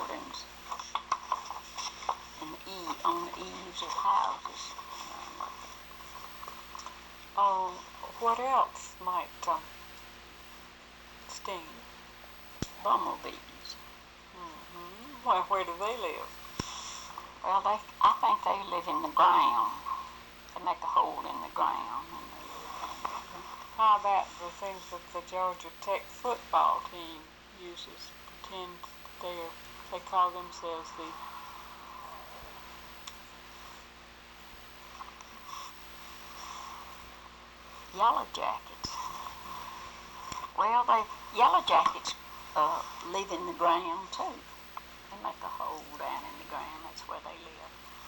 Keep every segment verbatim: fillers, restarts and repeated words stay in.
buildings and e on the eaves of houses. Oh, what else might um, sting? Bumblebees. Mm-hmm. Well, where do they live? Well, they, I think they live in the ground. They make a hole in the ground. And they live. How about the things that the Georgia Tech football team uses? Pretend they're, they call themselves the Yellow Jackets. Well, they Yellow Jackets uh, live in the ground too. They make a hole down in the ground. That's where they live.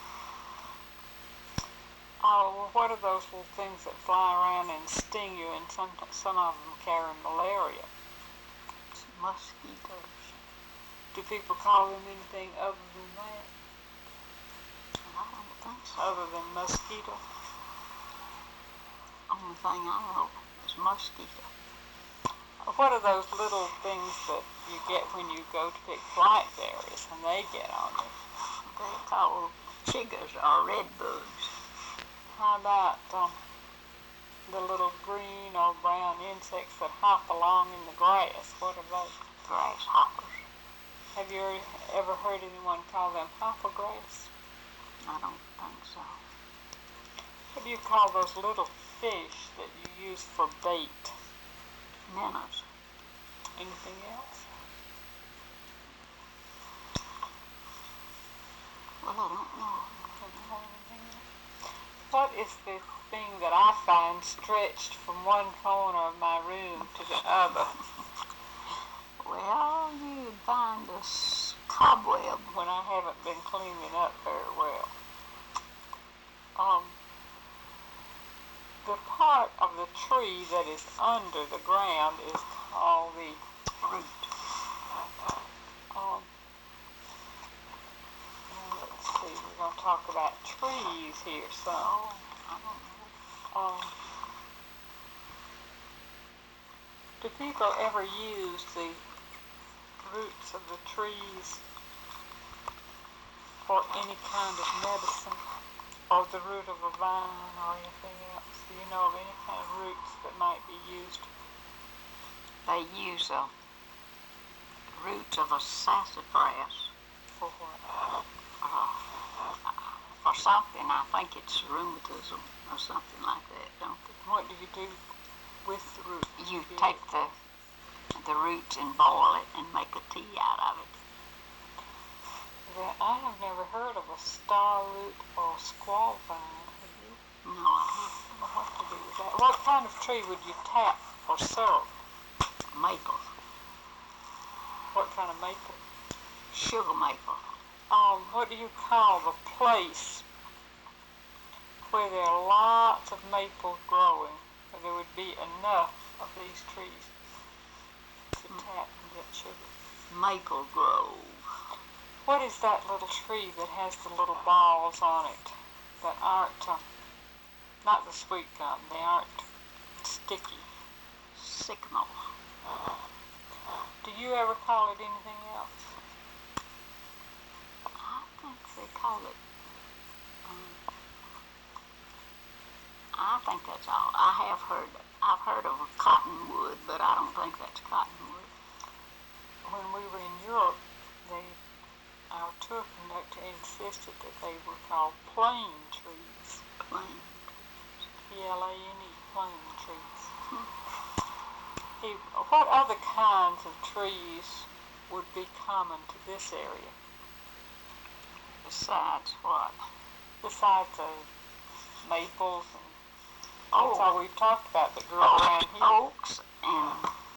Oh, well, what are those little things that fly around and sting you, and some, some of them carry malaria? It's mosquitoes. Do people call them anything other than that? I don't think so. Other than mosquito? Only thing I know is mosquito. What are those little things that you get when you go to pick blackberries and they get on you? They're called chiggers or red bugs. How about um, the little green or brown insects that hop along in the grass? What are those? Grasshoppers. Have you ever heard anyone call them hoppergrass? I don't think so. What do you call those little fish that you use for bait? Minnows. Anything else? Well, I don't know. Don't know anything else. What is the thing that I find stretched from one corner of my room to the other? Well, you'd find a cobweb. When I haven't been cleaning up very well. Um, the part of the tree that is under the ground is called the root. Um, let's see, we're going to talk about trees here some. Oh, I don't know. Um, do people ever use the roots of the trees for any kind of medicine, or the root of a vine or anything else? Do you know of any kind of roots that might be used? They use the roots of a sassafras For what? uh, for something. I think it's rheumatism or something like that, don't they? What do you do with the root? You take the the roots and boil it and make a tea out of it. Well, I have never heard of a star root or a squaw vine. Have you? No, I haven't. Well, what to do with that? What kind of tree would you tap for syrup? Maple. What kind of maple? Sugar maple. Um, what do you call the place where there are lots of maples growing, where there would be enough of these trees to tap and get sugar? Maple Grove. What is that little tree that has the little balls on it that aren't, uh, not the sweet gum, they aren't sticky? Sycamore. Do you ever call it anything else? I think they call it, um, I think that's all. I have heard, I've heard of a cottonwood, but I don't think that's cottonwood. When we were in Europe, they, our tour conductor insisted that they were called plane trees. Plain. P L A N E, plane trees. He, what other kinds of trees would be common to this area? Besides what? Besides the maples and Oh, that's all we've talked about that grew around here. oaks and